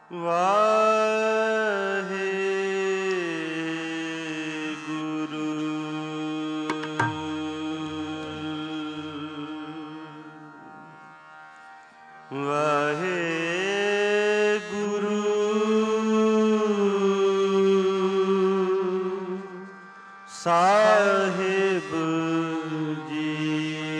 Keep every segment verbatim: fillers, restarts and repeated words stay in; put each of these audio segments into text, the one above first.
ਵਾਹਿਗੁਰੂ ਵਾਹਿਗੁਰੂ ਸਾਹਿਬ ਜੀ।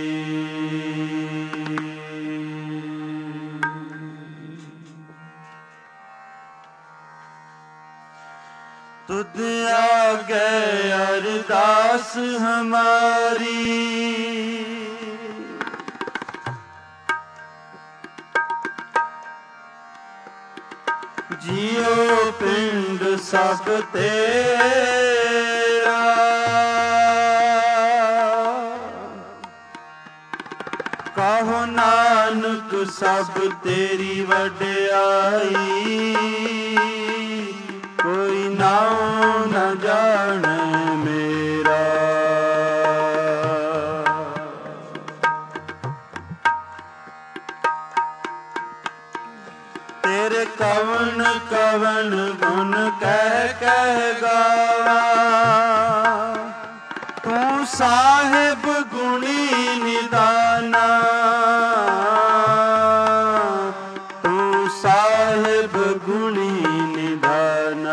तुद आगे अरदास हमारी, जियो पिंड सब तेरा, कहो नानक सब तेरी वड्याई, कोई नाम न जाने मेरा। तेरे कवन कवन गुण कह कह गावा, तू साहिब गुणी निदाना, तू साहिब गुणी निदाना,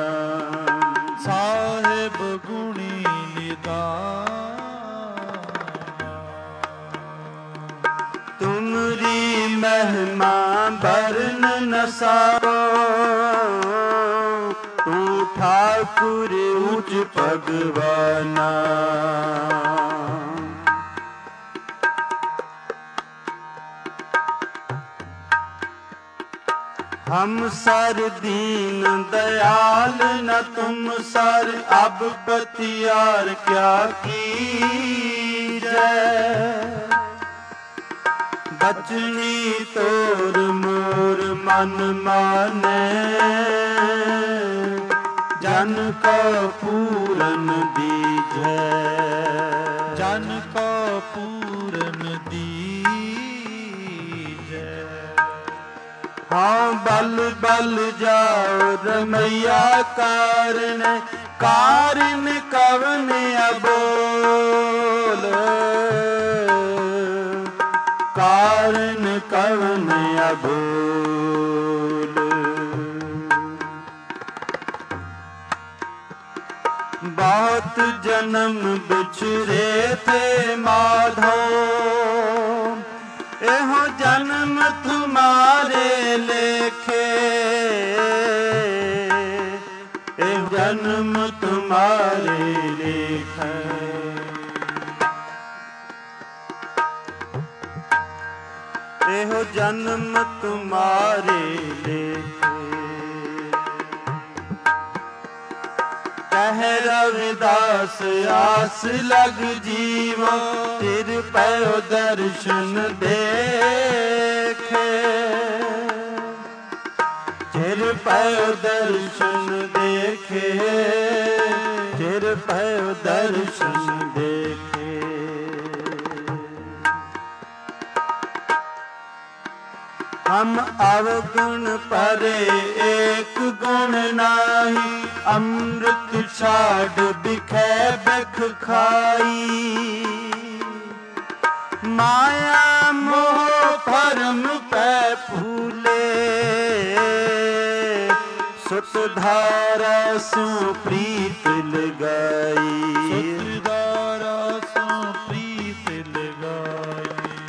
साहिब गुणी निदान। तुमरी महिमा बरन न सारो, तू ठाकुर उच्च भगवाना। हम सर दीन दयाल न तुम सर, अब बतियार क्या कीजै। बचनी तोर मोर मन माने, जन को पूरन दीजै। जन को पूरन दीजै। हाँ बल बल जाओ रमैया कारण, कारण कवन अबोल, कारण कवन अबोल। बहुत जन्म बिछुरे थे माधो, एहो जन्म तुम्हारे लेखे, एहो जन्म तुम्हारे लेखे। एहो जन्म तुम्हारे लेखे। कह रविदास आस लग जीवो, तिर पयो दर्शन देखे, तिर पयो दर्शन देखे, तिर पयो दर्शन देखे। हम अवगुण परे एक गुण नाही, अमृत छाड़ बिखे बिख खाई। माया मोह भरम पै फूले, सुत धारा सु प्रीत लगाई। सुत धारा सु प्रीत लगाई।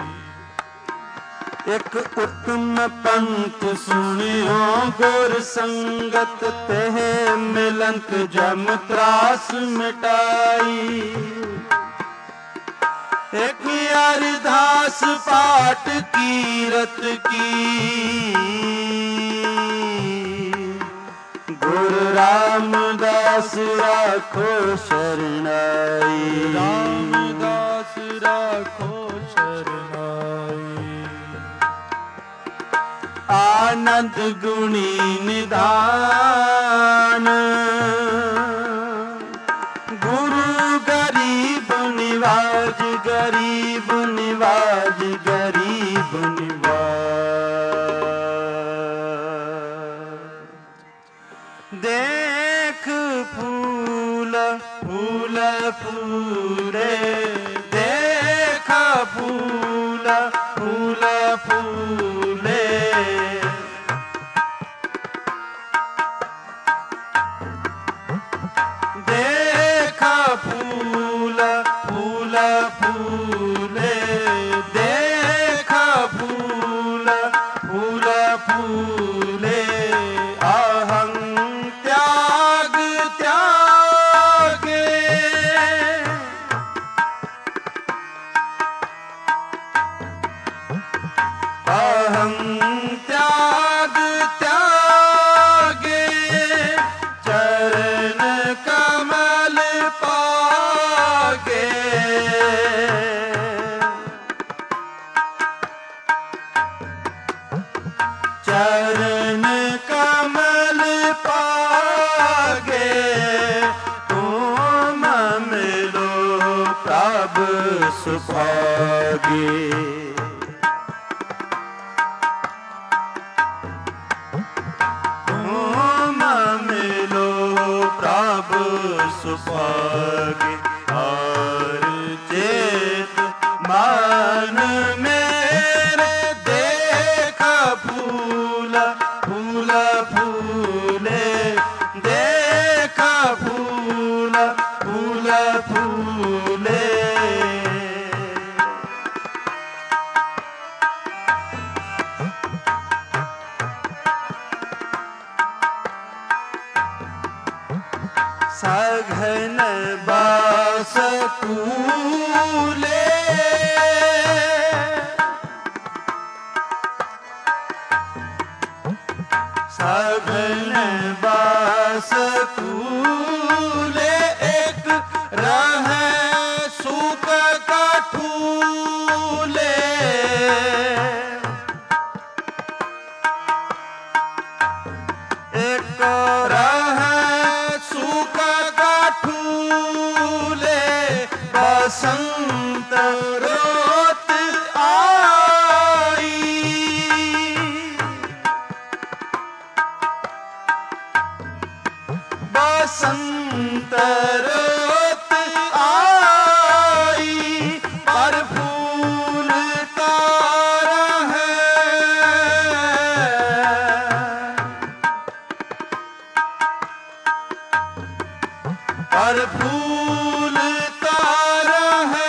एक उत्तम पंथ सुनियो गुर संगत, तेह मिलंत जम त्रास मिटाई। एक अरदास पाठ कीरत की, गुरु रामदास राखो शरणाई। रामदास राखो शरणाई। आनंद गुणी निदान, गुरु गरीब निवाज, गरीब निवाज, गरीब निवाज। फूले देखा फूल फूल फूले देखा फूल फूल फूले देखा फूल फूल फूले अहं त्याग त्यागे अहं त्याग त्यागे चरण कमल पागे चरण कमल पागे तुम मिलो प्रभु सुभागे सुभागे और चेत मन मेरे देखा फूल फूल फूले देखा फूल फूल फूले सघन बास कूले सघन बास कूले एक रह सुख कठूले एक रह सुख कठूले बसंत रोत आई बसंत रोत आई पर फूल तारा है पर फूल तारा है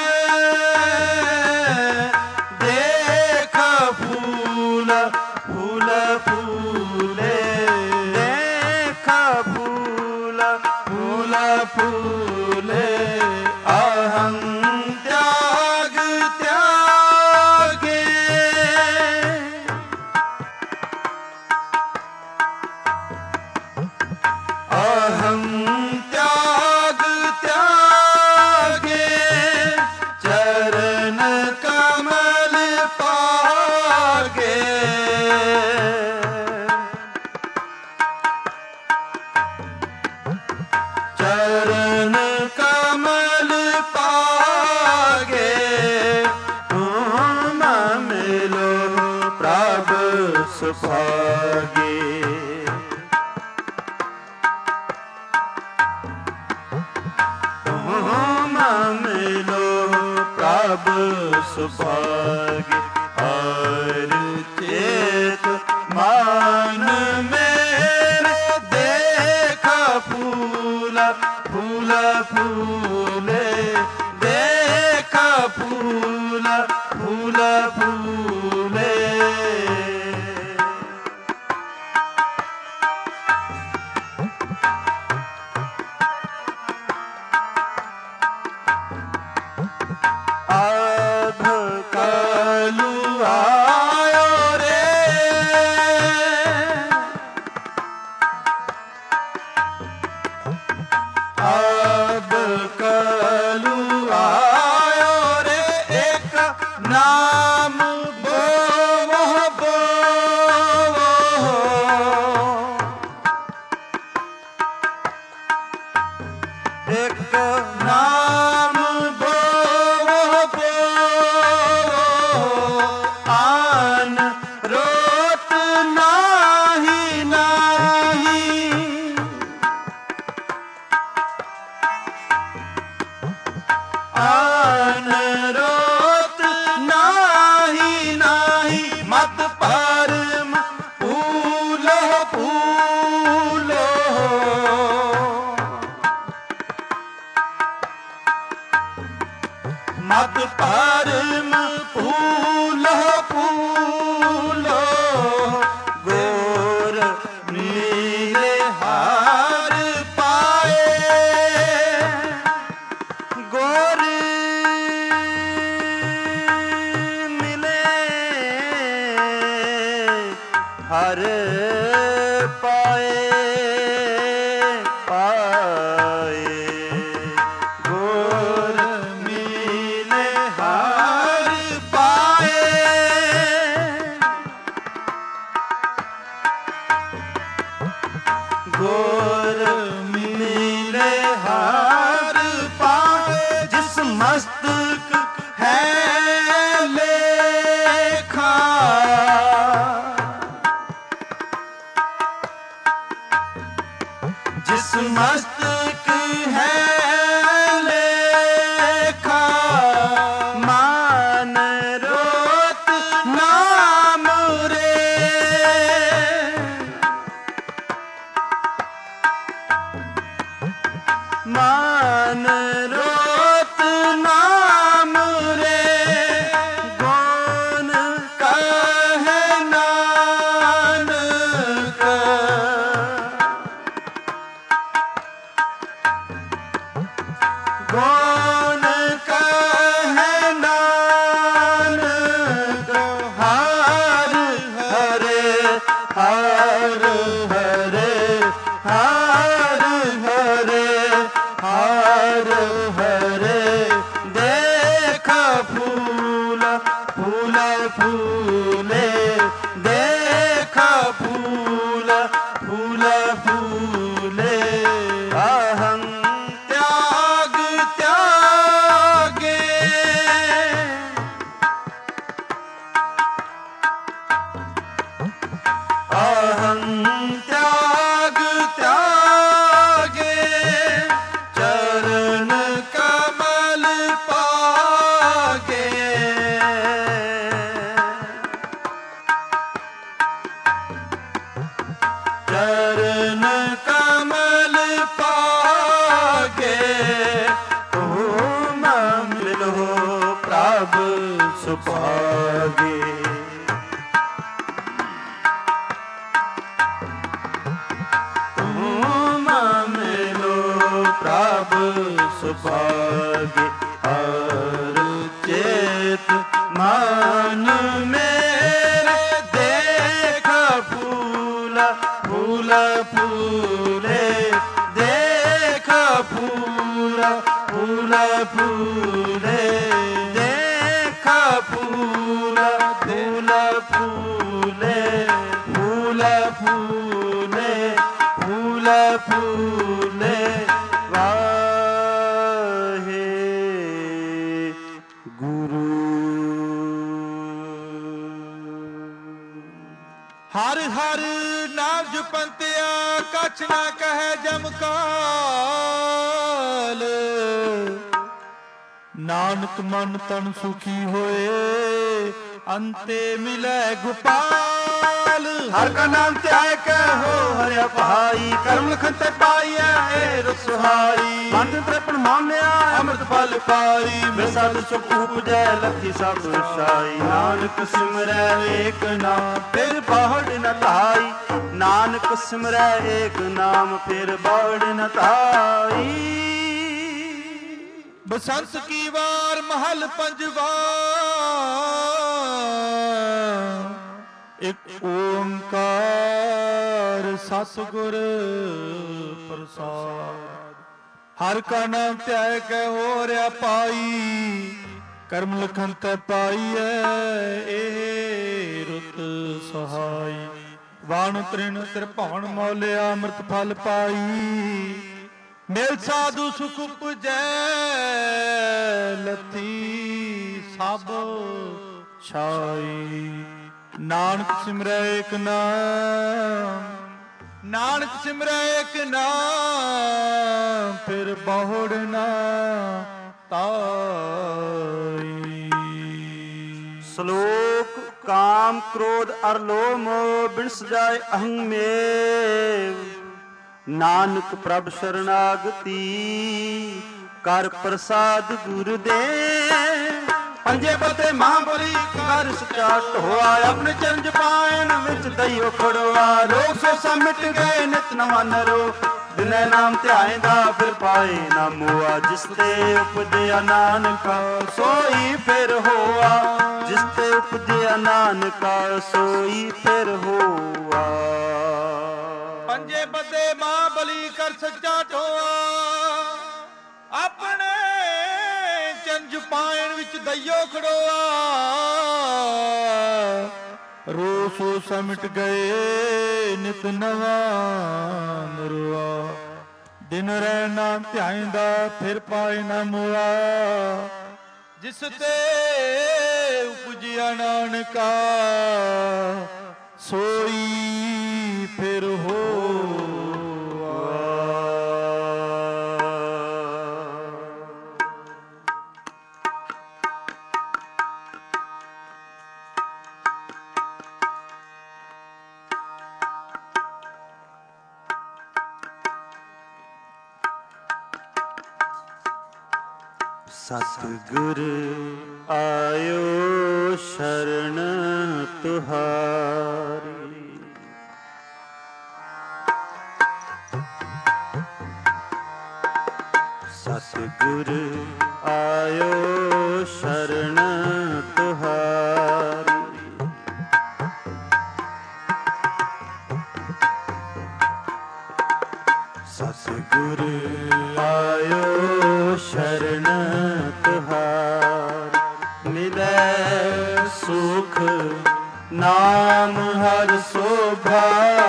देखा फूल फूल फूले देखा फूल फूल फूले अहं त्याग त्यागे अहं त्याग त्यागे चरण कमल पागे चरण कमल पागे तुम मिलो प्रभु सुभागे मिलो प्रभु सुभागे हर चेत मान मेरे देखा फूल फूल फूले देखा फूल फूल फूले आध कालू ਹਰ ਪਾਏ ਪਾਏ ਗੁਰ ਮਿਲੇ ਹਰ ਪਾਏ ਗੁਰ ਮਿਲੇ ਹਰ ਪਾਏ ਜਿਸ ਮਸਤਕ ਹੈ ਲੇਖਾ ਜਿਸ ਮਸਤਕ ਹੈ ਲੇਖਾ ਮਾਨ ਰੋਤ ਨਾਮ ਰੇ ਮਾਨ ਰੋਤ ਨਾਮ ਰੇ ਗੁਣ ਕਹੈ ਨਾਨਕ ਗੁਣ ਕਹੈ ਨਾਨਕ ਹਰਿ ਹਰੇ ਹਰਿ ਹਰੇ ਹਰਿ ਹਰੇ ਹਰਿ ਹਰੇ ਦੇਖ ਫੂਲ ਫੂਲ ਫੂਲੇ ਦੇਖ ਫੂਲ ਫੂਲ ਫੂਲੇ ਅਹੰ ਤਿਆਗ ਤਿਆਗੇ ਅਹੰ ਤਿਆਗ ਤਿਆਗੇ ਚਰਨ ਕਮਲ ਪਾਗੇ ਚਰਨ ਕਮਲ ਪਾਗੇ ਤੁਮ ਮਿਲੋ ਪ੍ਰਭ ਸੁਭਾਗੇ ਤੁਮ ਮਿਲੋ ਪ੍ਰਭ ਸੁਭਾਗੇ ਹਰ ਚੇਤ ਮਨ ਮੇਰੇ ਦੇਖ ਫੂਲ ਫੂਲ ਫੂਲੇ ਦੇਖ ਫੂਲ ਫੂਲ ਫੂਲੇ ਦੇਖ ਫੂਲ ਫੂਲ ਫੂਲੇ ਫੂਲ ਫੂਲੇ ਫੂਲ ਫੂਲੇ ਵਾਹੇ ਗੁਰੂ ਹਰ ਹਰ ਨਾਮ ਜਪੰਤਿਆ ਕਛ ਨਾ ਕਹੈ ਜਮਕਾਲ ਨਾਨਕ ਮਨ ਤਨ ਸੁਖੀ ਹੋਏ ਅੰਤੇ ਮਿਲੈ ਗੋਪਾਲ ਹਰ ਕਾ ਨਾਮ ਧਿਆਇ ਕੈ ਹੋ ਹਰਿ ਭਾਈ ਕਰਮ ਲਖਨ ਤੇ ਪਾਈਐ ਏ ਰਸਹਾਈ ਮਨ ਤ੍ਰਿਪਣ ਮਾਨਿਆ ਅੰਮ੍ਰਿਤ ਫਲ ਪਾਈ ਬਿਸਦ ਸੁਖ ਉਪਜੈ ਲਖੀ ਸਭ ਸਾਈ ਨਾਨਕ ਸਿਮਰੈ ਏਕ ਨਾਮ ਫਿਰ ਬਾਹੜ ਨ ਧਾਈ ਨਾਨਕ ਸਿਮਰੈ ਏਕ ਨਾਮ ਫਿਰ ਬਾਹੜ ਨ ਧਾਈ ਬਸੰਤ ਕੀ ਵਾਰ ਮਹਲ ਪੰਜਵਾ ਇੱਕ ਓੰਕਾਰ ਸਤਿਗੁਰ ਪ੍ਰਸਾਦ ਹਰ ਕਾ ਨਾਮ ਧਿਆਇ ਕੈ ਹੋ ਰਿਆ ਪਾਈ ਕਰਮ ਲਖਨ ਤੈ ਪਾਈਐ ਇਹ ਰੁਤ ਸਹਾਈ ਵਾਣ ਤ੍ਰਿਣ ਤ੍ਰਿਭਵਨ ਮੌਲਿਆ ਅੰਮ੍ਰਿਤ ਫਲ ਪਾਈ ਮਿਲ ਸਾਧੂ ਸੁਖ ਉਪਜੈ ਲਤੀ ਸਭ ਛਾਈ ਨਾਨਕ ਸਿਮਰੈ ਏਕ ਨਾਮ ਨਾਨਕ ਸਿਮਰੈ ਏਕ ਨਾਮ ਫਿਰ ਬਹੁੜ ਨਾ ਤਾਈ ਸ਼ਲੋਕ ਕਾਮ ਕ੍ਰੋਧ ਅਰ ਲੋਭ ਮੋਹ ਬਿਨ ਸਜਾਏ ਅਹੰ ਮੇਵ ਨਾਨਕ ਪ੍ਰਭ ਸ਼ਰਨਾਗਤੀ ਕਰ ਪ੍ਰਸਾਦ ਗੁਰ ਦੇ ਪੰਜੇ ਬਤੇ ਮਹਾਬਲੀ ਕਰ ਸਚਾਟ ਹੋਆ ਆਪਣੇ ਚਰਜ ਪਾਇਨ ਵਿੱਚ ਦਈਓ ਖੜਵਾ ਲੋਕ ਸੋਸਾ ਮਿਟ ਗਏ ਨਿਤ ਨਵਾਂ ਨਰੋ ਦਿਨੇ ਨਾਮ ਧਿਆਇਂਦਾ ਫਿਰ ਪਾਏ ਨਾ ਮੋਆ ਜਿਸ ਤੇ ਉਪਜਿਆ ਨਾਨਕਾ ਸੋਈ ਫਿਰ ਹੋਆ ਜਿਸ ਤੇ ਉਪਜਿਆ ਨਾਨਕਾ ਸੋਈ ਫਿਰ ਹੋਆ ਪੰਜੇ ਬਤੇ ਮਹਾਬਲੀ ਕਰ ਸੱਚਾ ਢੋਆ ਆਪਣੇ ਚੰਜ ਪਾਇਣ ਵਿੱਚ ਦਈਓ ਖੜੋਆ ਰੋਸੋ ਸਮਟ ਗਏ ਨਿਤ ਨਵਾਂ ਨਰਵਾ ਦਿਨ ਰਹਿ ਨਾਮ ਧਿਆਇਂਦਾ ਫਿਰ ਪਾਏ ਨਾ ਮੋਆ ਜਿਸ ਤੇ ਉਪਜਿਆ ਨਾਨਕਾ ਸੋਈ ਫਿਰ ਹੋਆ ਸਤਿਗੁਰ ਆਇਓ ਸ਼ਰਨ ਤੁਹਾਰੀ ਸਤਿਗੁਰ ਆਇਓ ਸ਼ਰਨ ਤੁਹਾਰੀ ਸਤਿਗੁਰ ਆਇਓ ਸ਼ਰਨ ਤੁਹਾਰੀ ਮਿਲੈ ਸੁਖ ਨਾਮ ਹਰਿ ਸੋਭਾ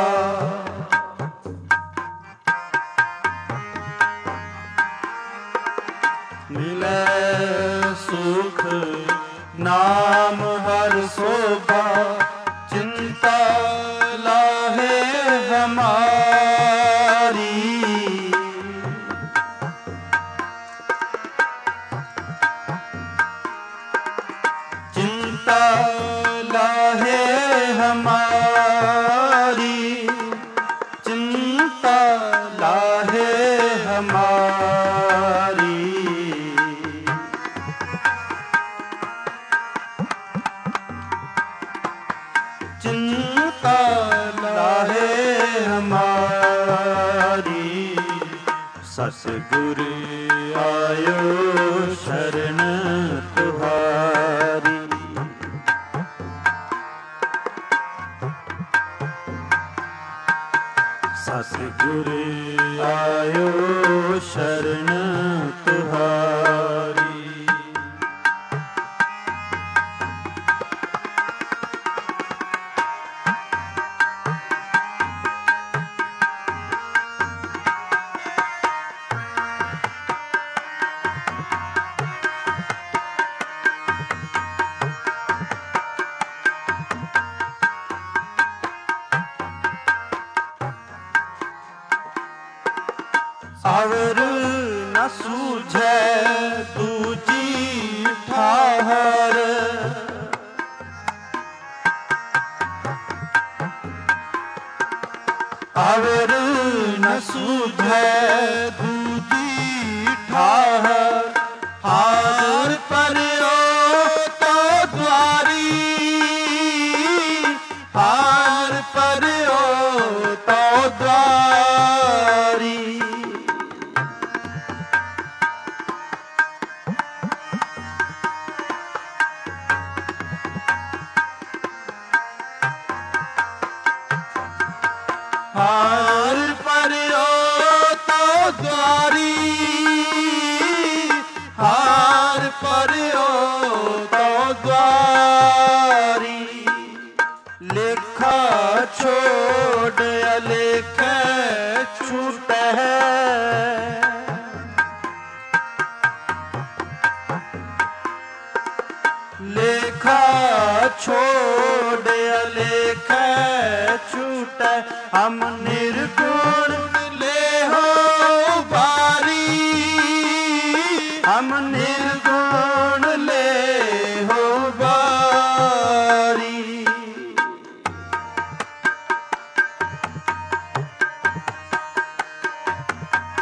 ਮਿਲੈ ਸੁਖ ਨਾਮ ਹਰਿ ਸੋਭਾ ਚਿੰਤਾ ਲਾਹੇ ਹਮਾਰੀ ਚਿੰਤਾ ਲਾਹੇ ਹਮਾਰੀ ਚਿੰਤਾ ਲਾਹੇ ਹਮਾਰੀ ਚਿੰਤਾ ਲਾਹੇ ਹਮਾਰੀ ਸਤਿਗੁਰ ਆਇਓ ਸ਼ਰਨ ਤੁਹਾਰੀ ਸਤਿਗੁਰ ਆਇਓ ਸ਼ਰਨ ਤੁਹਾਰੀ ਅਵਰ ਨ ਸੂਝੈ ਦੂਜੀ ਠਾਹਰ ਅਵਰ ਨ ਸੂਝੈ ਦੂਜੀ ਠਾਹਰ ਹਾਰ ਪਰਿਓ ਤੋ ਦੁਆਰੀ ਹਾਰ ਪਰਿਓ ਤੋ ਦੁਆਰੀ ਹਾਰ ਪਰਿਓ ਤੋ ਦੁਆਰੀ ਹਾਰ ਪਰਿਓ ਤੋ ਦੁਆਰੀ ਲੇਖਾ ਛੋੜ ਅਲੇਖੈ ਛੂਟੈ ਲੇਖਾ ਛੋੜ ਅਲੇਖੈ ਛੂਟੈ ਹਮ ਨਿਰਗੁਣ ਲੇਹੋ ਬਾਰੀ ਹਮ ਨਿਰਗੁਣ ਲੇਹੋ ਬਾਰੀ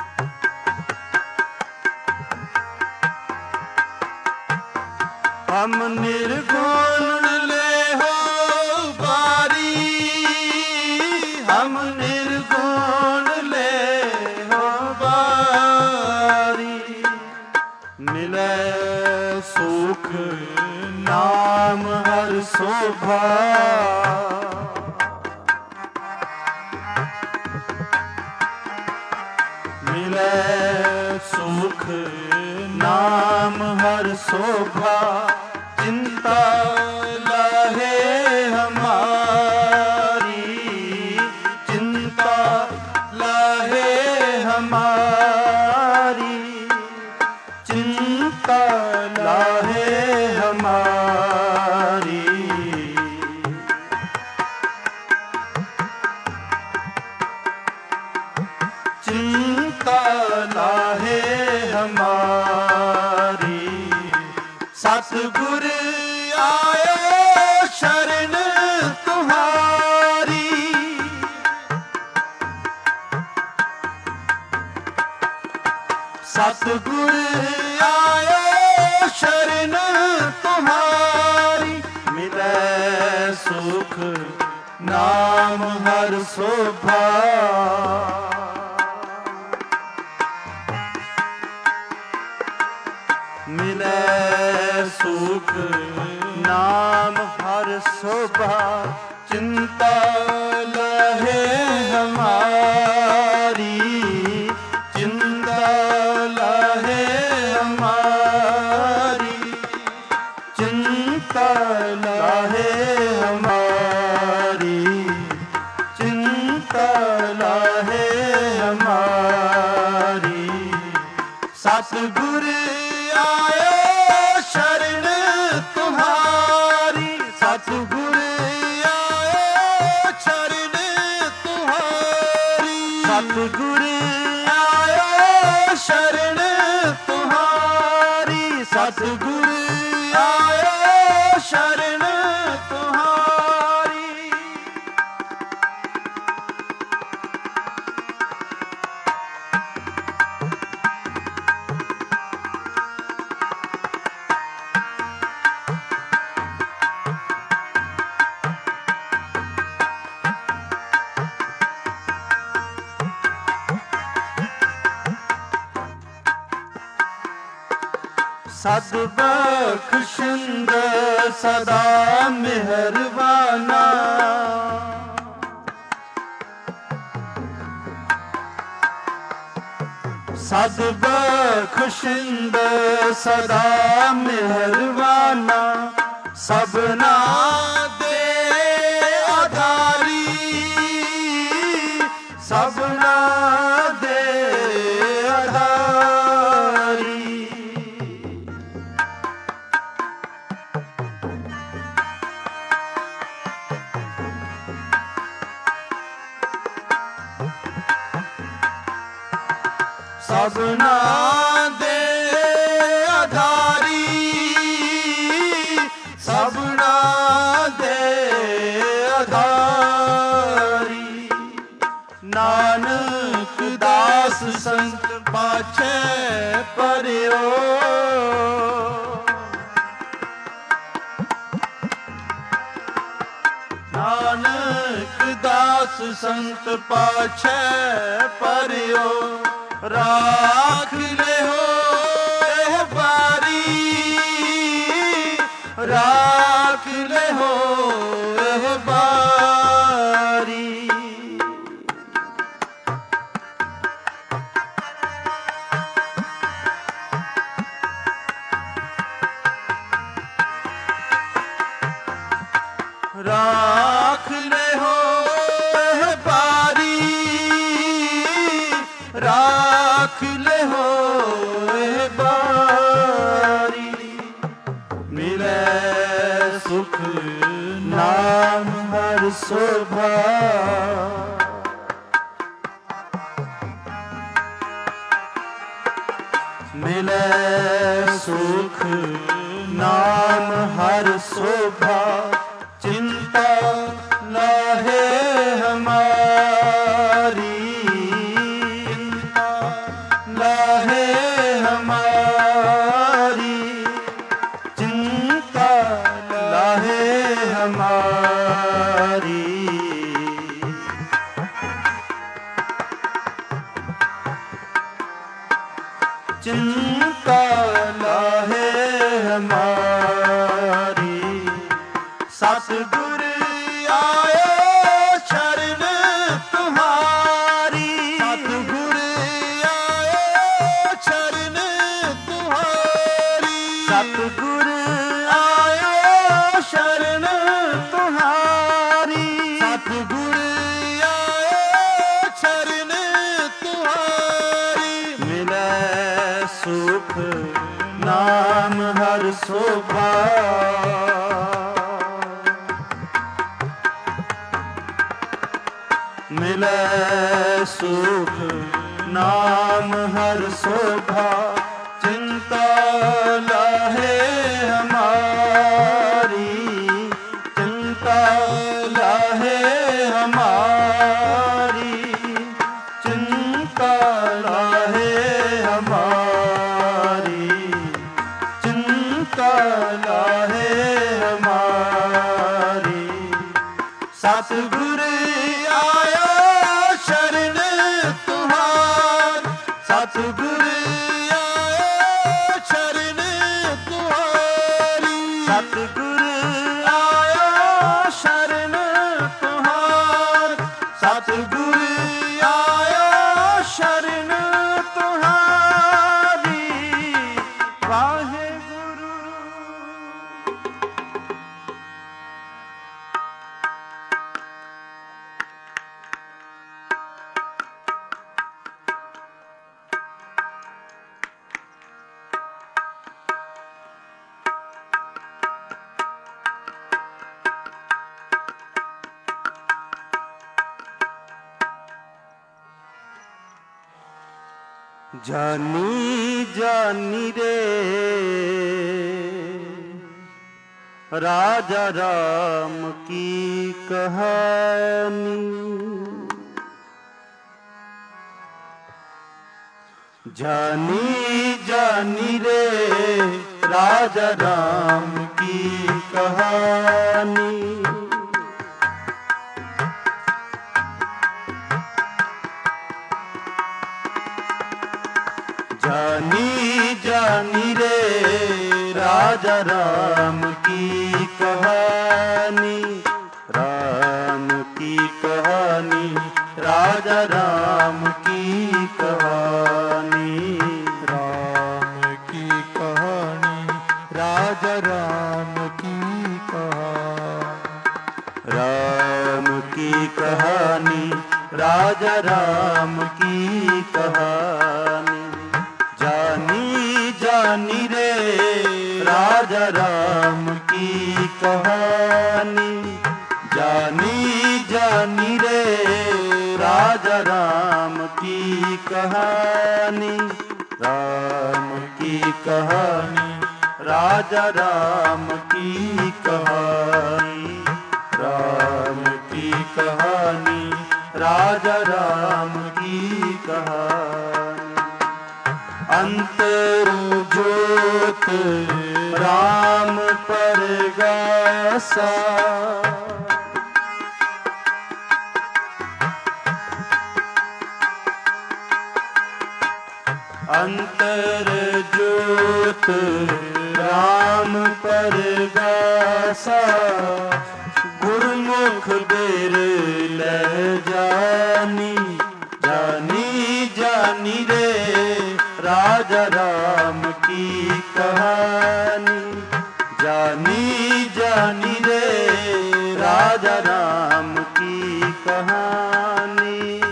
ਹਮ हम निर्गुण ले हो बारी। मिले सुख नाम हर शोभा, मिले सुख नाम हर शोभा। चिंता लहे हमारी, चिंता लहे हमारी, चिंता लहे हमारी। चिंता लाहे हमारी। सतगुर आयो शरण तुम्हारी, सतगुर आयो शरण तुम्हारी। मिले सुख नाम हर शोभा, मिले सुख नाम हर शोभा। चिंता लहे हमारी, चिंता लहे हमारी, चिंता लहे हमारी, चिंता लहे हमारी। सतगुर आयो शरण तुम्हारी, सतगुर आयो शरण तुम्हारी, सतगुर आयो शरण तुम्हारी, सतगुर आयो शरण तुम्हारी। सदबख्शिंद सदा मेहरबाना, सदबख्शिंद सदा मेहरबाना। सबना दे आधारी, सबना दे आधारी। सबना दे आधारी, सबना दे आधारी। नानक दास संत पाछे परियो, नानक दास संत पाछे परियो। राख ले हो एह बारी, राख ले हो एह बारी। राख ले हो एह बारी, राख ले हो एह बारी। मिले सुख नाम हर शोभा, मिले सुख नाम हर शोभा। चिंता लाहे हमारी, चिंता लाहे हमारी, चिंता लाहे हमारी। मिले सुख नाम हर शोभा, चिंता लाहे हमारी, चिंता लाहे हमारी, चिंता लाहे हमारी, चिंता लाहे हमारी। सतगुर आया शरण तुहार, सतगुर आया शरण तुहारी, सतगुर आया शरण तुहार, सतगुर आया शरण तुहारी। वाहे गुरु जानी जानी रे राजा राम की कहानी, जानी जानी रे राजा राम की कहानी। जानी जानी रे राजा राम की कहानी, राम की कहानी, राजा राम की कहानी, राम की कहानी, राजा राम की कहानी, राम की कहानी, राजा राम की कहानी। जानी जानी रे राजा राम की कहानी, जानी जानी रे राजा राम की कहानी, राम की कहानी, राजा राम की कहानी, राम की कहानी, राजा राम की कहानी। अंतर ज्योत राम परगासा, अंतर ज्योत राम परगासा, गुरमुख बेर ले जानी, जानी जानी रे राजा राम की कहानी, जानी जानी रे राजा राम की कहानी।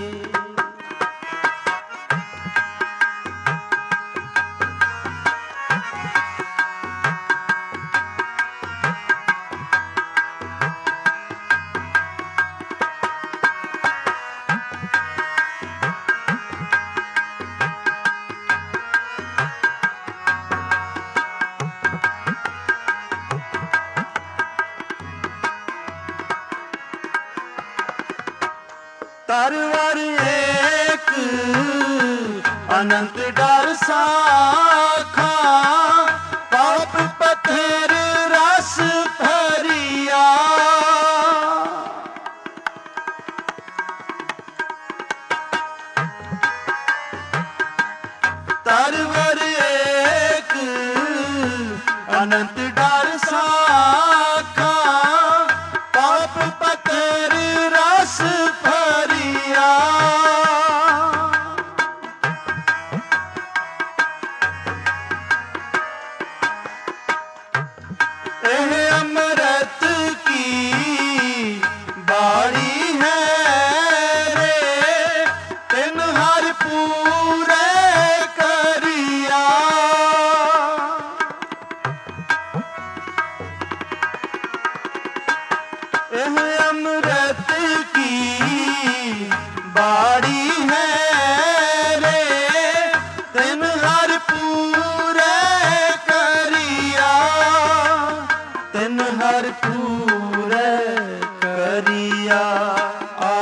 तरवर एक अनंत डर साखा, पाप पत्थर रस भरिया, तरवर एक अनंत डर साखा, पाप पत्थर रस भरिया। करिया आ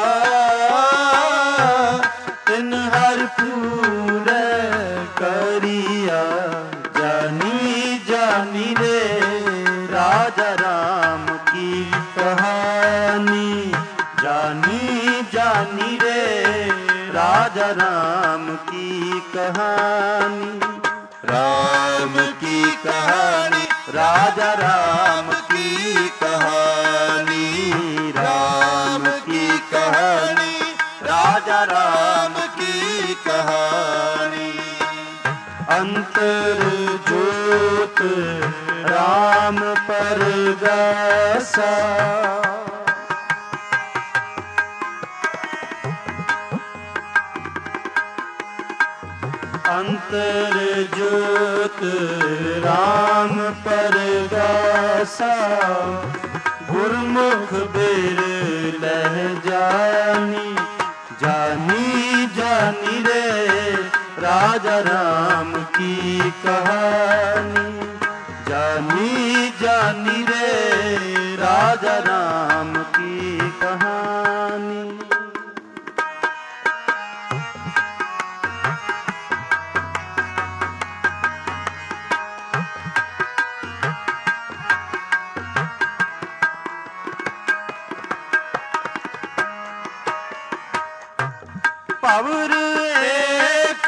तिन हर पूरे करिया जानी जानी रे राजा राम की कहानी जानी जानी रे राजा राम की कहानी राम की कहानी राजा राम की कहानी राम की कहानी राजा राम की कहानी अंतर ज्योत राम परगासा अंतर ज्योत राम परगासा गुरमुख बिर लह जानी जानी जानी रे राजा राम की कहानी जानी जानी रे राजा राम की कहानी पावर एक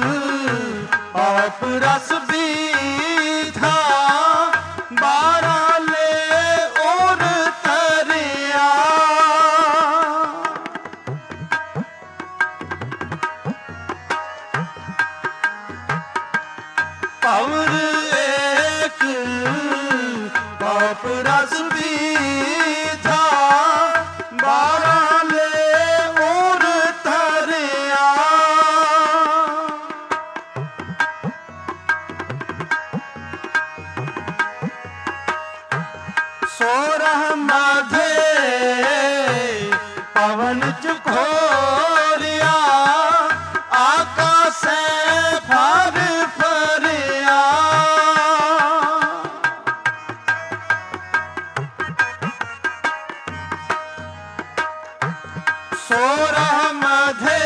आप रस भी था बारह ले और तरिया पावर एक आप रस भी था बारह सोरह माधे पवन चुखोरिया आकाश फर फरिया सोरह माधे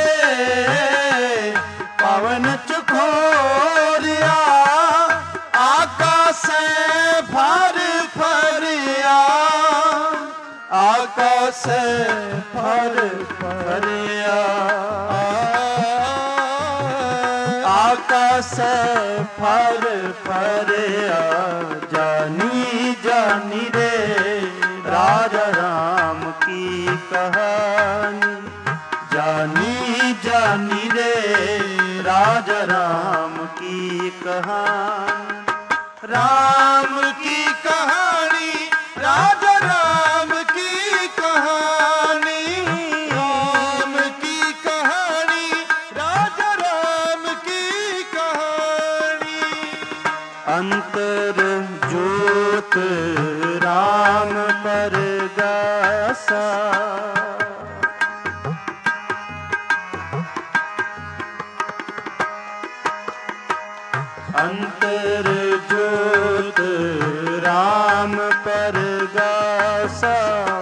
पवन चुखोरिया आकाश फर फरिया आकाश फर फरिया आकाश फर फरिया जानी जानी रे राजा राम की कहानी जानी जानी रे राजा राम की कहानी राम की कहानी राजा राम की कहानी राम की कहानी राजा राम की कहानी अंतर ज्योत राम परगासा अंतर ज्योत राम परगासा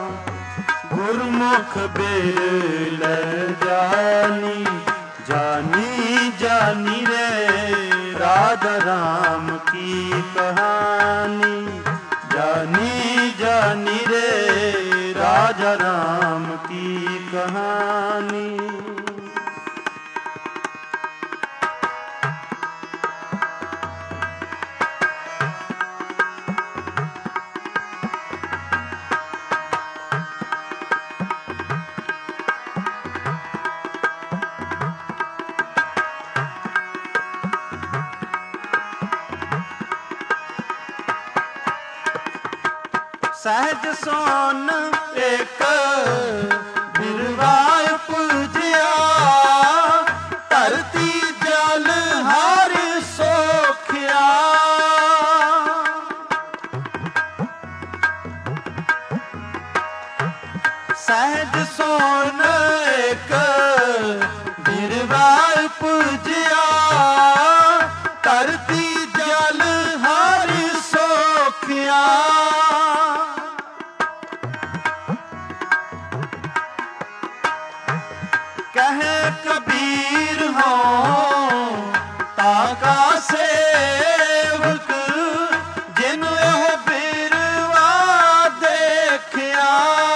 गुरमुख बिल जानी जानी जानी रे राजा राम की कहानी जानी जानी रे राजा राम की कहानी सहज सोन एक बिरवाय पूजिया धरती जल हर सोखिया सहज सोन एक बिरवाय पूजिया धरती जल हर सोखिया कहे कबीर हो ताका सेवक जिन यह बिरवा देखिया।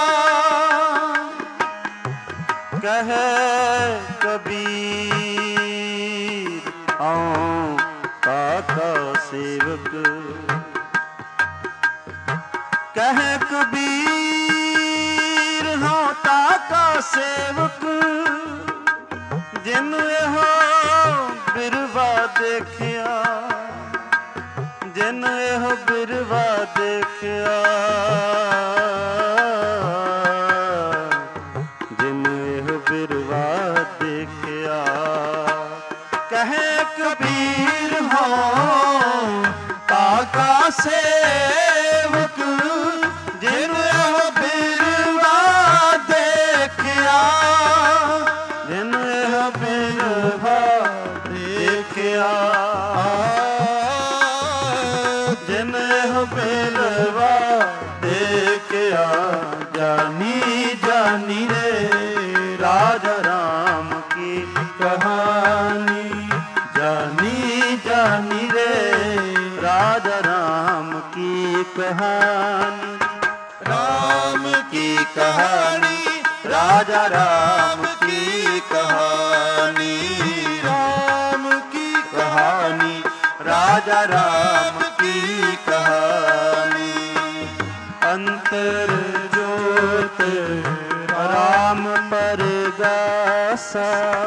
कहे कबीर हो ताका सेवक कहे कबीर हो ताका सेवक जिन हो बिरवा देखिया। जिन हो बिरवा देखिया। जिन हो बिरवा देखिया। कहे कबीर हो ताका सेवक जिन हो बिरवा देखिया। जिन हो बिरवा देखिया। जिन हो बिरवा देखिया। जानी जानी रे राजा राम की कहानी। जानी जानी रे राजा राम की कहानी। राम की कहानी राजा राम की कहानी। राम की कहानी राजा राम की कहानी। अंतर ज्योत राम परगासा।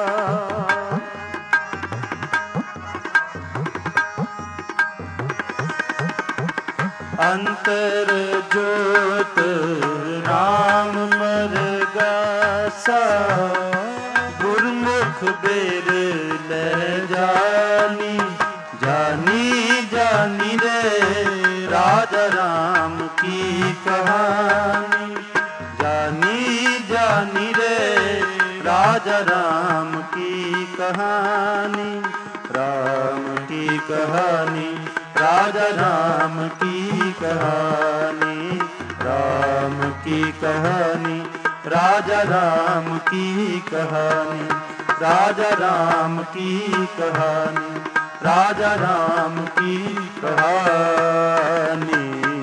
अंतर ज्योत राम मरगासा। गुरमुख बेर ले जानी। जानी जानी रे राजा राम की कहानी। जानी जानी रे राजा राम की कहानी। राम की कहानी राजा राम की कहानी। राम की कहानी राजा राम की कहानी। राजा राम की कहानी राजा राम की कहानी।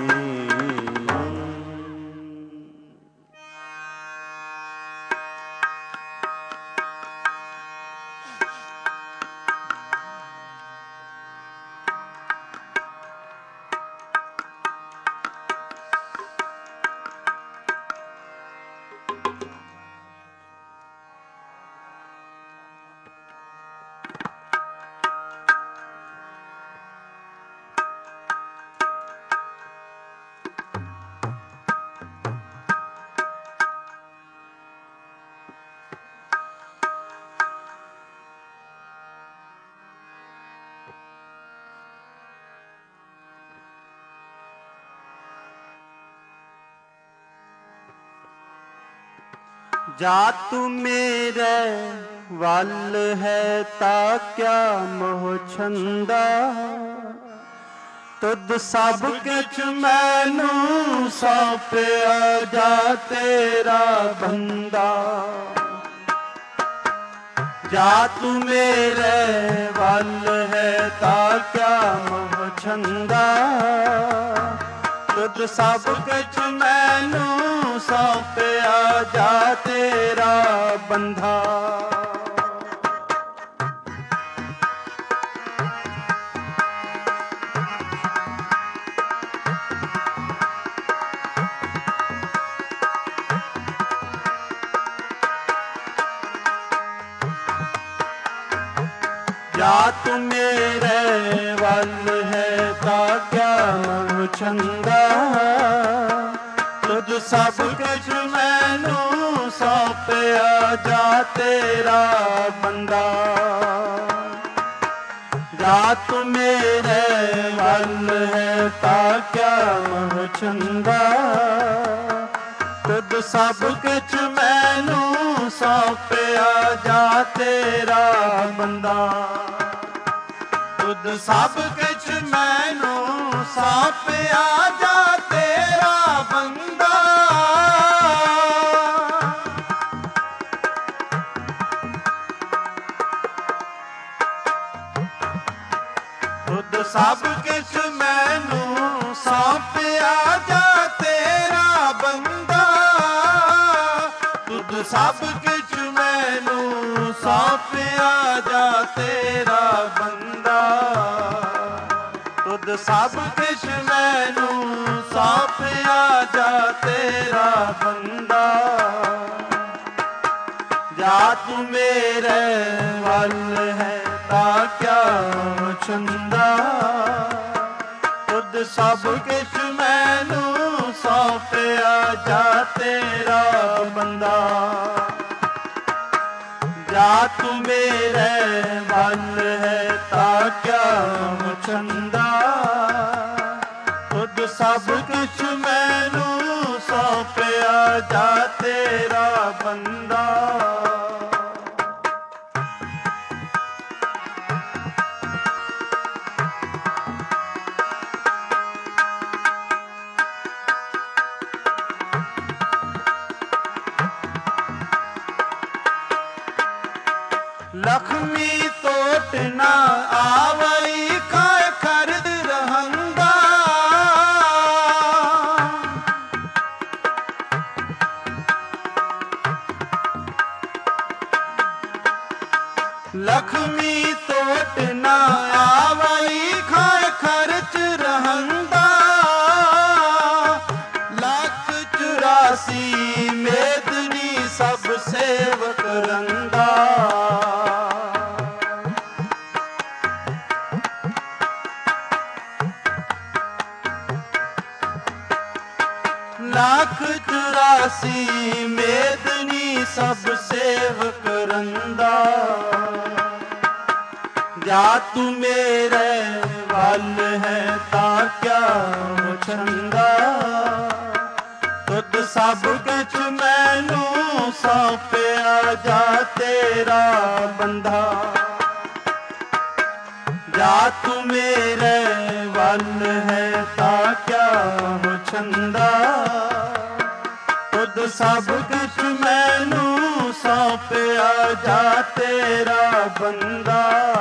जातु मेरे वल है ता क्या मोह छंदा। तुद सब किछ मैनू सौंपया जा तेरा बंदा। जातु मेरे वल है ता क्या मोह छंदा। तुद सब किछ मैनू सौंपया जा तेरा बंधा। जात मेरे वल है ता क्या मोह छंदा। तुझ सब कुछ मैनू सौंपया जा तेरा बंदा। जात मेरे वल है ता क्या मोह छंदा। तुझ सब कुछ मैनू सौंपया जा तेरा बंदा। तुझ सब कुछ मैनू सौंपया जा तेरा बंदा। ਸਭ ਕਿਛ ਮੈਨੂੰ ਸੌਂਪਿਆ ਜਾ ਤੇਰਾ ਬੰਦਾ, ਤੁਧ ਸਭ ਕਿਛ ਮੈਨੂੰ ਸੌਂਪਿਆ ਜਾ ਤੇਰਾ ਬੰਦਾ, ਤੁਧ ਸਭ ਕਿਛ ਮੈਨੂੰ ਸੌਂਪਿਆ ਜਾ ਤੇਰਾ ਬੰਦਾ। ਜਾ ਤੂੰ ਮੇਰੇ ਵੱਲ ਹੈ ਤਾਂ ਕਿਆ ਚੰਦਾ, ਤੁਧ ਸਭ ਕਿਛ ਮੈਨੂੰ ਸੌਂਪਿਆ ਜਾ ਤੇਰਾ ਬੰਦਾ। ਜਾ ਤੂੰ ਮੇਰੇ ਵੱਲ ਹੈ ਤਾਂ ਕਿਆ ਚੰਦਾ, ਤੁਧ ਸਭ ਕਿਛ ਮੈਨੂੰ ਸੌਂਪਿਆ ਜਾ ਤੇਰਾ ਬੰਦਾ। ਲਖਮੀ ਤੋਟ ਨਾ ਆਵਈ ਖਾਇ ਖਰਦ ਰਹੰਦਾ, ਲਖਮੀ ਤੋਟ ਨਾ ਆਵਈ ਖਾਇ ਖਰਚ ਰਹੰਦਾ, ਲੱਖ ਚੁਰਾਸੀ ਮੇਦਨੀ ਸਭ ਸੇਵਕ ਰੰਦਾ। ਲੱਖ ਚੁਰਾਸੀ ਮੇਦਨੀ ਸਭ ਸੇਵਕ ਰੰਦਾ। ਜਾ ਤੂੰ ਮੇਰੇ ਵੱਲ ਹੈ ਤਾਂ ਕਿਆ ਚੰਦਾ, ਤੁਧ ਸਭ ਕਿਛ ਮੈਨੂੰ ਸੌਂਪਿਆ ਜਾ ਤੇਰਾ ਬੰਦਾ। ਜਾ ਤੂੰ ਮੇਰੇ ਵੱਲ ਹੈ ਤਾਂ ਕਿਆ ਚੰਦਾ, ਤੁਧ ਸਭ ਕਿਛ ਮੈਨੂੰ ਸੌਂਪਿਆ ਜਾ ਤੇਰਾ ਬੰਦਾ।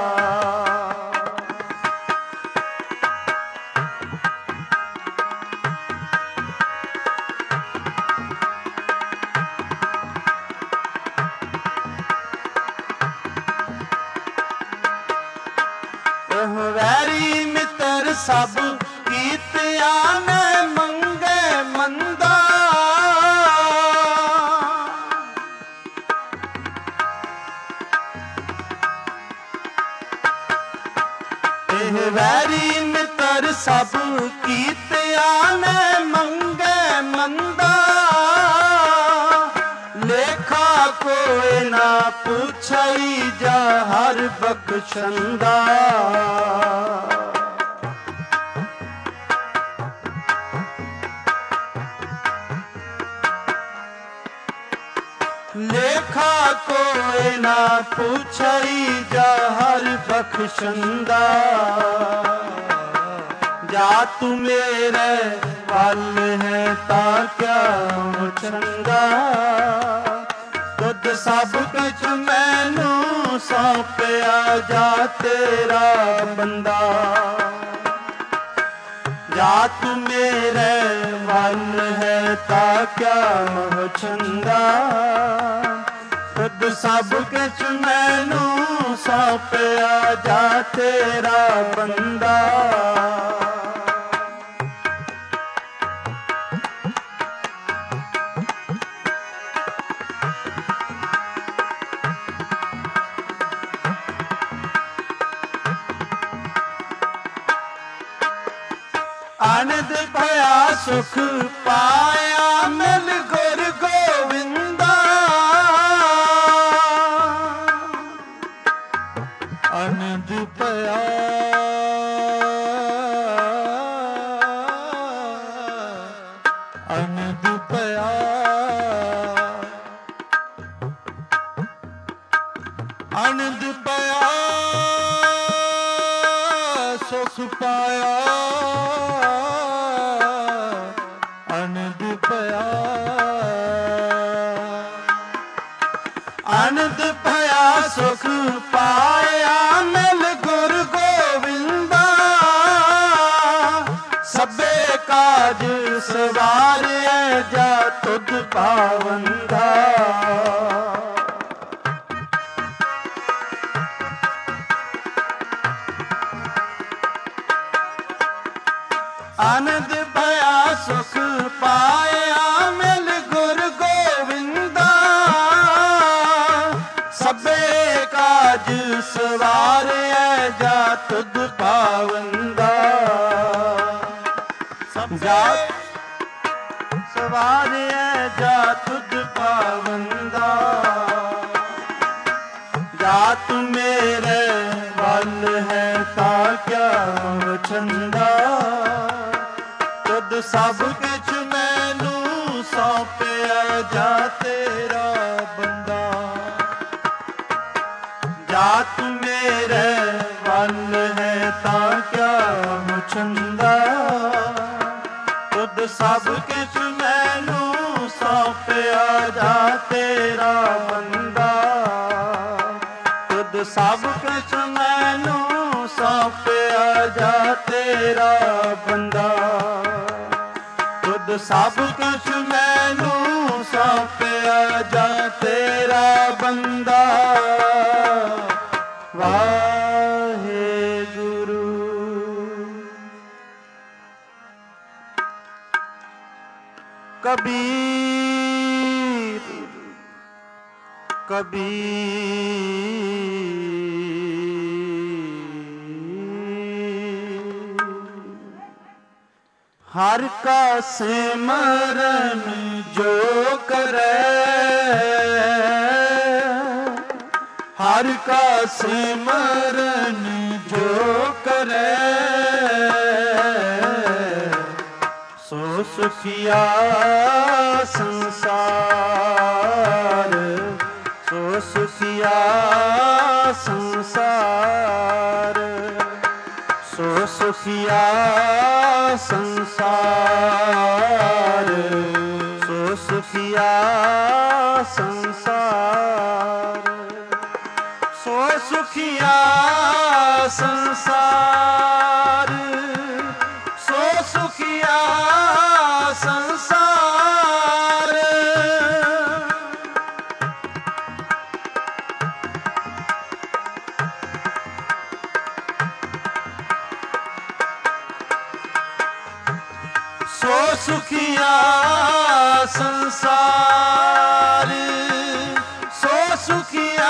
ਵੈਰੀ ਮਿੱਤਰ ਸਭ ਕੀਤਿਆਂ ਨੇ ਮੰਗੇ ਮੰਦਾ, ਇਹ ਵੈਰੀ ਮਿੱਤਰ ਸਭ ਕੀਤਿਆਂ ਨੇ ਮੰਗੇ ਮੰਦਾ, ਲੇਖਾ ਕੋਈ ਨਾ ਪੁੱਛਈ ਜਾ ਹਰ ਬਖਸ਼ੰਦਾ। ਲੇਖਾ ਕੋਈ ਨਾ ਪੁੱਛਈ ਜਾ ਹਰ ਬਖਸ਼ੰਦਾ। ਜਾ ਤੂੰ ਮੇਰੇ ਵੱਲ ਹੈ ਤਾਂ ਕਿਆ ਚੰਗਾ, ਤੁਧ ਸਭ ਕੁਛ ਮੈਨੂੰ ਸੌਂਪਿਆ ਜਾ ਤੇਰਾ ਬੰਦਾ। ਜਾ ਤੂੰ ਮੇਰੇ ਵੱਲ ਹੈ ਤਾਂ ਕਿਆ ਚੰਗਾ, ਤੁਧ ਸਭ ਕੁਛ ਮੈਨੂੰ ਸੌਂਪਿਆ ਜਾ ਤੇਰਾ ਬੰਦਾ। ਆਨੰਦ ਭਇਆ ਸੁਖ ਪਾਇਆ ਮਿਲ ਗੁਰ ਗੋਵਿੰਦਾ। ਆਨੰਦ ਭਇਆ ਆਨੰਦ ਭਇਆ ਆਨੰਦ ਭਇਆ ਸੁਖ ਪਾਇਆ। ਆਨੰਦ ਭਇਆ ਆਨੰਦ ਭਇਆ ਸੁਖ ਪਾਇਆ ਮਿਲ ਗੁਰ ਗੋਵਿੰਦਾ। ਕਾਜ ਸਵਾਰਿਐ ਜਾ ਤੁਧ ਪਾਵੰਦਾ। ਆਨੰਦ ਭਇਆ ਸੁਖ ਪਾਇਆ ਮਿਲ ਗੁਰ ਗੋਵਿੰਦਾ। ਸਭੇ ਕਾਜ ਸਵਾਰਿਐ ਜਾ ਤੁਧ ਪਾਵੰਦਾ। ਜਾ ਸਵਾਰਿਐ ਜਾ ਤੁਧ ਪਾਵੰਦਾ। ਜਾਤ ਮੇਰੇ ਵੱਲ ਹੈ ਤਾਂ ਕਿਆ ਵਛੰਦਾ। ਤੁਧ ਸਭ ਕਿਛ ਮੈਨੂੰ ਸੌਂਪਿਆ ਜਾ ਤੇਰਾ ਬੰਦਾ। ਜਾਤ ਮੇਰੇ ਵੱਲ ਹੈ ਤਾਂ ਕਿਆ ਵਛੰਦਾ। ਤੁਧ ਸਭ ਕਿਛ ਮੈਨੂੰ ਸੌਂਪਿਆ ਜਾ ਤੇਰਾ ਬੰਦਾ। ਤੁਧ ਸਭ ਕਿਛ ਮੈਨੂੰ ਸੌਂਪਿਆ ਜਾ ਤੇਰਾ ਬੰਦਾ। ਤੁਧ ਸਭ ਕੁਛ ਮੈਨੂੰ ਸੌਂਪਿਆ ਜਾ ਤੇਰਾ ਬੰਦਾ। ਵਾਹਿਗੁਰੂ। ਕਬੀਰ ਕਬੀਰ ਹਰਿ ਕਾ ਸਿਮਰਨ ਜੋ ਕਰੈ। ਹਰਿ ਕਾ ਸਿਮਰਨ ਜੋ ਕਰੈ। ਸੋ ਸੁਖੀਆ ਸੰਸਾਰ। ਸੋ ਸੁਖੀਆ ਸੰਸਾਰ। ਸੋ ਸੁਖੀਆ ਸੰਸਾਰ। ਸੋ ਸੁਖੀਆ ਸੰਸਾਰ। ਸੋ ਸੁਖੀਆ ਸੰਸਾਰ। ਸੋ ਸੁਖੀਆ ਸੰਸਾਰ। ਸੋ ਸੁਖੀਆ ਸੰਸਾਰ। ਸੋ ਸੁਖੀਆ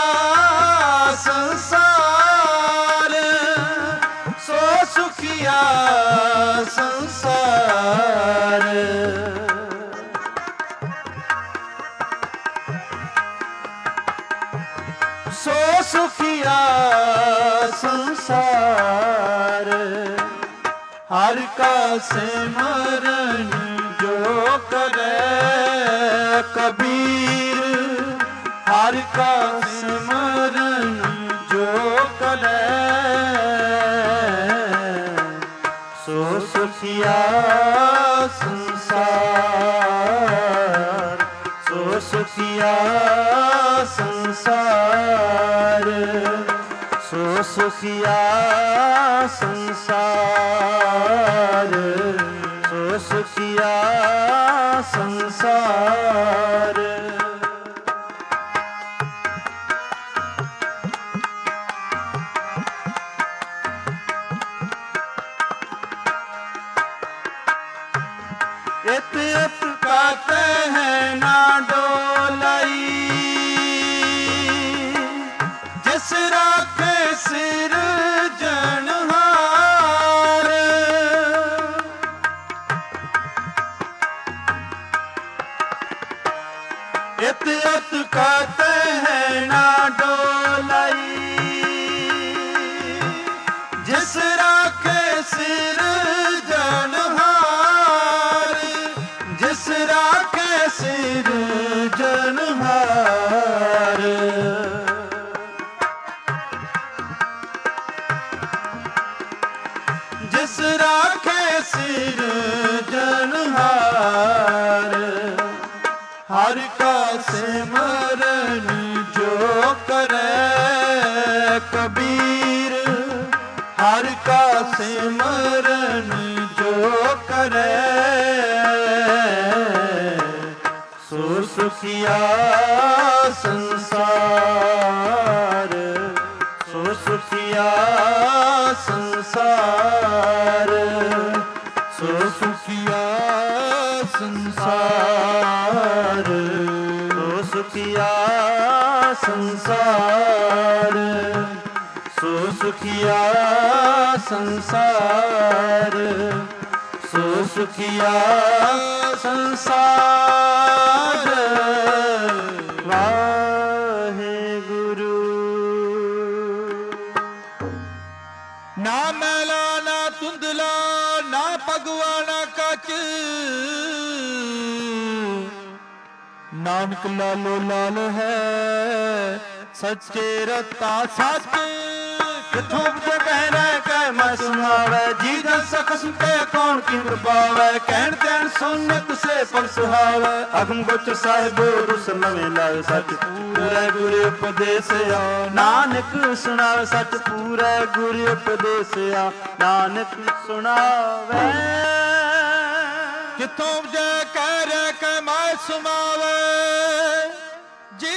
ਸੰਸਾਰ। ਸੋ ਸੁਖੀਆ ਸੰਸਾਰ। ਸੋ ਸੁਖੀਆ ਸੰਸਾਰ। ਹਰਿ ਕਾ ਸਿਮਰਨ ਜੋ ਕਰੈ। ਕਬੀਰ ਹਰਿ ਕਾ ਸਿਮਰਨ ਜੋ ਕਰੈ। ਸੋ ਸੁਖੀਆ ਸੰਸਾਰ। ਸੋ ਸੁਖੀਆ ਸੰਸਾਰ। ਸੋ ਸੁਖੀਆ ਸੰਸਾਰ। ਸੋ ਸੁਖੀਆ ਸੰਸਾਰ। ਇਤ ਇਤ ਕਾਤੇ ਹੈ ਨਾ ਡੋਲਾਈ। ਜਿਸ ਰਾਖੇ ਸਿਰ ਜਨਹਾਰ। ਇਤ ਇਤ ਕਾਤੇ ਹੈ ਨਾ ਡੋਲਾਈ। ਜਿਸ ਰਾਖੇ ਸਿਰ ਜਨਹਾਰ। ਜਿਸ ਰਾਖੇ ਸਿਰ ਜਨਹਾਰ। ਜਿਸ ਰਾਖੇ ਸਿਰ ਜਨਹਾਰ। ਹਰਿ ਕਾ ਸਿਮਰਨ ਜੋ ਕਰੈ। ਕਬੀਰ ਹਰਿ ਕਾ ਸਿਮਰਨ ਜੋ ਕਰੈ। ਸੁਖੀਆ ਸੰਸਾਰ, ਸੋ ਸੁਖੀਆ ਸੰਸਾਰ, ਸੋ ਸੁਖੀਆ ਸੰਸਾਰ, ਸੋ ਸੁਖੀਆ ਸੰਸਾਰ, ਸੋ ਸੁਖੀਆ ਸੰਸਾਰ, ਸੋ ਸੁਖੀਆ ਸੰਸਾਰ। ਵਾਹਿਗੁਰੂ। ਨਾ ਮੈਲਾ ਨਾ ਧੁੰਦਲਾ ਨਾ ਭਗਵਾ ਨਾ ਕੱਚ, ਨਾਨਕ ਲਾਲੋ ਲਾਲ ਹੈ ਸੱਚੇ ਰਤਾ ਸੱਚ। ਕਿਥੋਂ ਪੁੱਛੇ ਕਹਿਣਾ ਕਹਿ ਮੈਂ ਸੁਣਾਵੇ, ਜੀ ਜਨ ਸਖਸਮ ਕੇ ਕੌਣ ਕਿੰਗ ਪਾਵੇ, ਕਹਿਣ ਤੈਨ ਸੁਨਤ ਸੇ ਪਰ ਸੁਹਾਵੇ, ਅਗਮ ਗੋਚਰ ਸਾਹਿਬੋ ਦੁਸ ਨਵੇਂ ਲਾਏ ਸੱਚ ਪੂਰੇ ਗੁਰ ਉਪਦੇਸਿਆ, ਨਾਨਕ ਸੁਣਾਵੇ ਸੱਚ ਪੂਰੇ ਗੁਰ ਉਪਦੇਸਿਆ, ਨਾਨਕ ਸੁਣਾਵੇ। ਕਿਥੋਂ ਜੇ ਕਹਿ ਰਹਿ ਕੇ ਮੈਂ ਸੁਣਾਵੇ, ਜੀ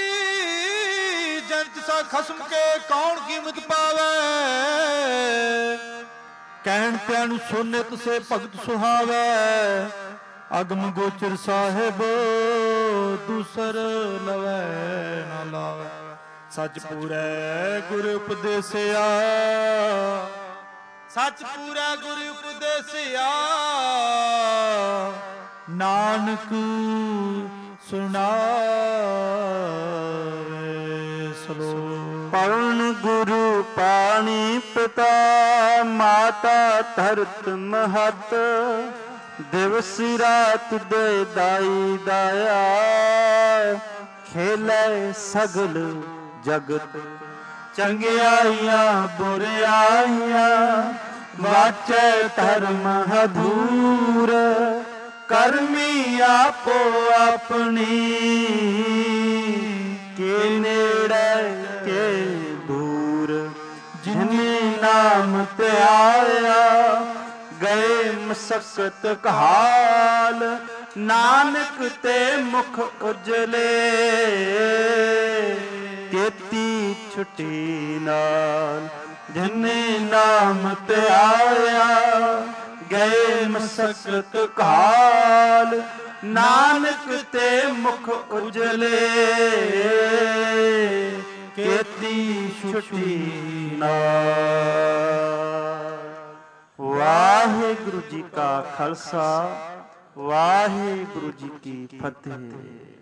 ਜੰਤ ਸਾ ਖਸਮ ਕੇ ਕੌਣ ਕੀਮਤ ਪਾਵੇ, ਕਹਿਣ ਤੈਨ ਸੁਨਤ ਸੇ ਭਗਤ ਸੁਹਾਵੇ, ਅਗਮ ਗੋਚਰ ਸਾਹਿਬ ਦੂਸਰ ਲਵੈ ਨਾ ਲਾਵੇ, ਸੱਚ ਪੂਰੈ ਗੁਰ ਉਪਦੇਸਿਆ, ਸੱਚ ਪੂਰਾ ਗੁਰ ਉਪਦੇਸਿਆ, ਨਾਨਕ ਸੁਣਾਵੇ ਸਲੋਕ। ਪਵਨ ਗੁਰੂ ਪਾਣੀ ਪਿਤਾ ਮਾਤਾ ਧਰਤ ਮਹਤ, ਦਿਵਸ ਰਾਤ ਦੇ ਦਾਈ ਦਾਇਆ, ਖੇਲੇ ਸਗਲ ਜਗਤ ਚੰਗਿਆਈਆਂ ਬੁਰਿਆਈਆਂ, ਵਾਚੈ ਧਰਮ ਹਦੂਰ, ਕਰਮੀ ਆਪੋ ਆਪਣੀ, ਕੇ ਨੇੜੇ ਕੇ ਦੂਰ, ਜਿਨੇ ਨਾਮ ਧਿਆਇਆ ਗਏ ਮਸਕਤ ਕਹਾਲ, ਨਾਨਕ ਤੇ ਮੁਖ ਉਜਲੇ ਕੇਤੀ ਛੁੱਟੀ ਨਾਲ, ਜਿਨੇ ਨਾਮ ਧਿਆਇਆ ਗਏ ਮਸਕਤ ਕਾਲ, ਨਾਨਕ ਤੇ ਮੁਖ ਉਜਲੇ ਕੇਤੀ ਛੁੱਟੀ ਨਾਲ। ਵਾਹਿਗੁਰੂ ਜੀ ਕਾ ਖਾਲਸਾ, ਵਾਹਿਗੁਰੂ ਜੀ ਕੀ ਫਤਿਹ।